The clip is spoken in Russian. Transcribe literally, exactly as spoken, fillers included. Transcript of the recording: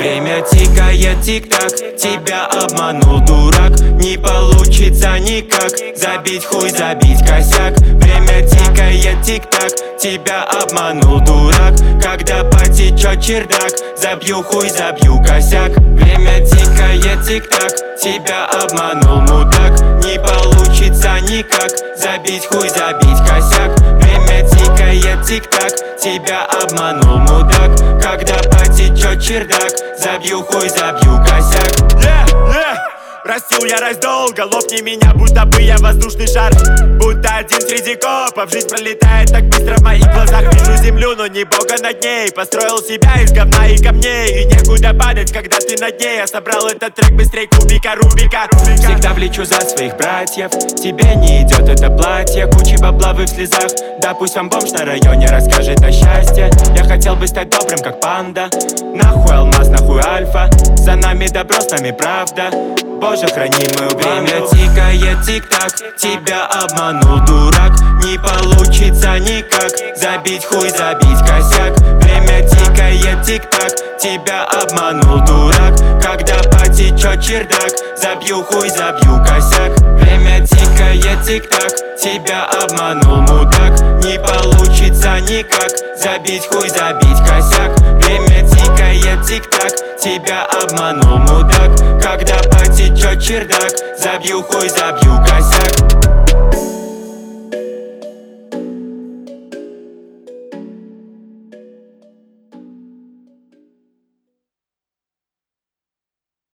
Время тикает, тик-так, тебя обманул дурак. Не получится никак забить хуй, забить косяк. Время тикает, тик-так, тебя обманул дурак. Когда потечет чердак, забью хуй, забью косяк. Время тикает, тик-так, тебя обманул мудак. Не получится никак забить хуй, забить косяк. Время тикает, тик-так, тебя обманул мудак. Когда потечет чердак, забью хуй, забью косяк. yeah, yeah. Простил я раздолго, лопни меня, будто бы я воздушный шар. Будто один среди копов, жизнь пролетает так быстро в моих глазах. Вижу землю, но не бога над ней. Построил себя из говна и камней, и некуда падать, когда ты над ней. Я собрал этот трек быстрей кубика Рубика. Всегда влечу за своих братьев, тебе не идет это платье. Куча бабла вы в слезах, да пусть вам бомж на районе расскажет о счастье. Я хотел бы стать добрым, как панда. Нахуй алмаз, нахуй альфа. За нами добро, с нами правда. Боже, храни мою время. Тикает, тик-так, тебя обманул дурак. Не получится никак забить хуй, забить косяк. Время тикает, тик-так, тебя обманул дурак. Когда потечет чердак, забью хуй, забью косяк. Время тикает, тик-так, тебя обманул мудак. Не получится никак забить хуй, забить косяк. Время тикает, тик-так, тебя обманул мудак. Когда потечет чердак, забью хуй, забью косяк.